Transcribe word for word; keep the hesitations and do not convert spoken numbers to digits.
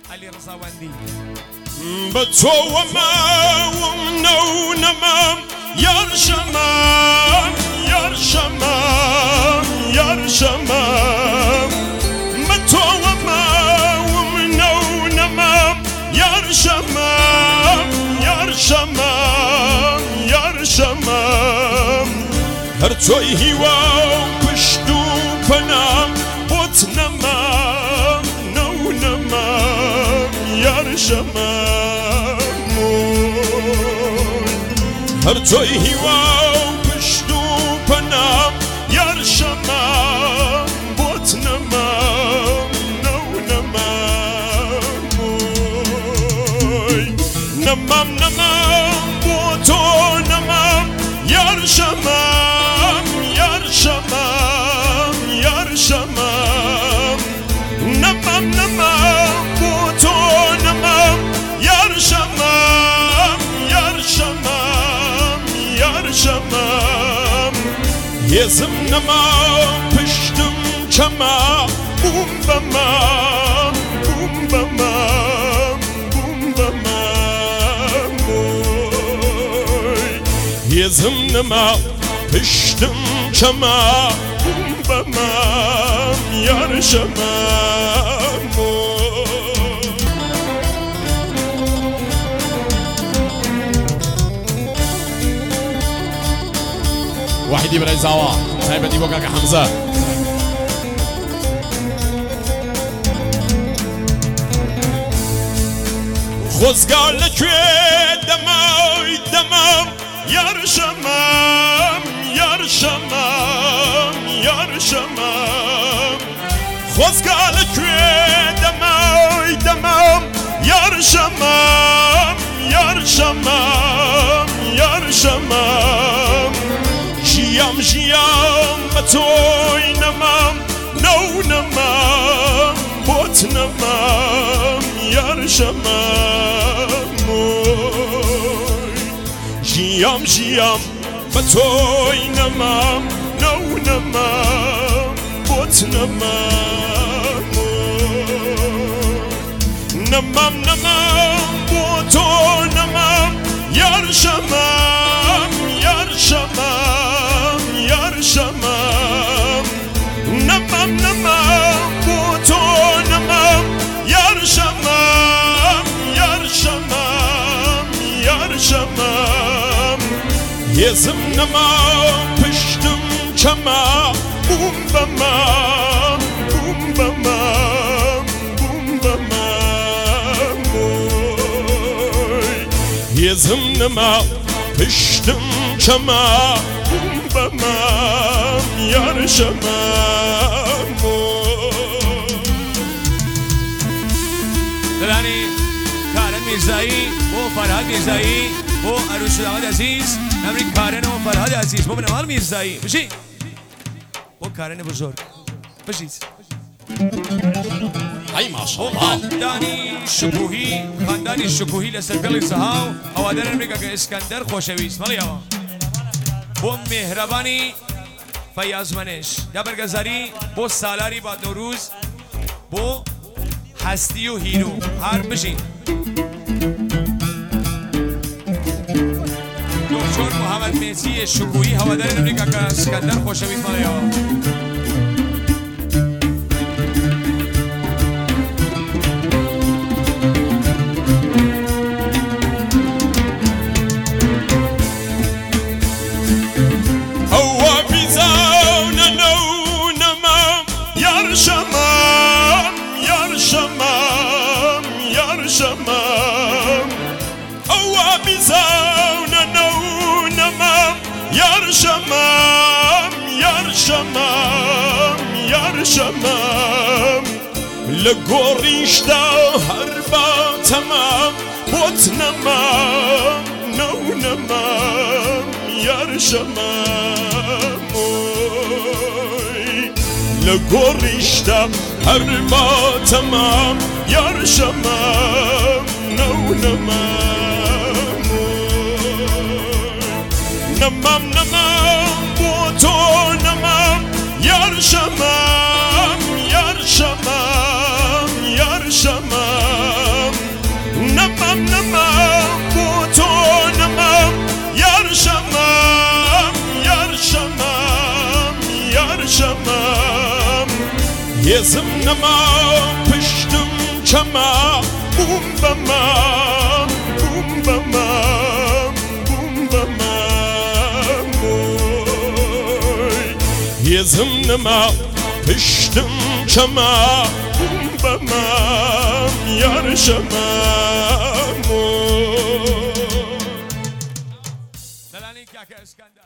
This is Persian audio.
علی رضاوندی به تو و من و نو نمم یار شمم یار شمم یار شمم به تو و من و نو نمم یار شمم یار شمم یار شمم هر توی هیوا پشت و پنم بوت نمم نو نمم یار شمم هر توی هیوا پشت و پنم یار شمم بوت نمم نو نمم نمم نمم بوتو نمم یار شمم یار شمم یار شمم نمم نمم بوتو نمم یار شمم یار شمم یار شمم یزم نمم پشتم چما بوم بمم بوم بمم بوم بمم یزم نمم پشتم چما بوم بمم یار شمم وحيدي برای زاوا سایبتی بو کاکا حمزه خوزگال کوی دمای دمم یار شمم یار شمم یار شمم خوزگال کوی دمای دمم یار شمم یار شمم یار شمم جیام جیام به توی نمم نو نمم بوت نمم یار شمم جیام جیام به توی نمم نو نمم بوت نمم نمم نمم بوتو نمم یار شمم یار شمم یار شمم نمم نمم بوتو نمم یار شمم یار شمم یار شمم یزم نمم پشتم چما بوم بمم بوم بمم بوم بمم یزم نمم پشتم چما بوم بمم یار شمم دلانی کارن میرزایی و فرهاد میرزایی و عروس داماد عزیز نمری کارن و فرهاد عزیز با نوال میرزایی بشید و کارن بزرگ بشید ای ماشاءالله خاندانی شکوهی خاندانی شکوهی لسرکل زهاو هوادار امریکا که اسکندر خوشویست مالی هوا با مهربانی فیاض منش یا برگزاری با سالاری با نوروز با هستی و هیرو هر بشین دکتر محمد میسی شکوهی هوادار امریکا که اسکندر خوشویست مالی هوا شمم یار شمم یار شمم او بیزاون نو نمم یار شمم یار شمم یار شمم لگوریشتا هر با تمام بوت نمم نو نمم یار شمم لگوریشتا هر با تمام یار شمم نو نمم نمم نمم بوتو نمم یار شمم یار شمم یار شمم یزم نما پشتم چما بوم بمم بوم بمم بوم بمم یزم نما پشتم چما بوم بمم یار شمم دلانی که اسکندر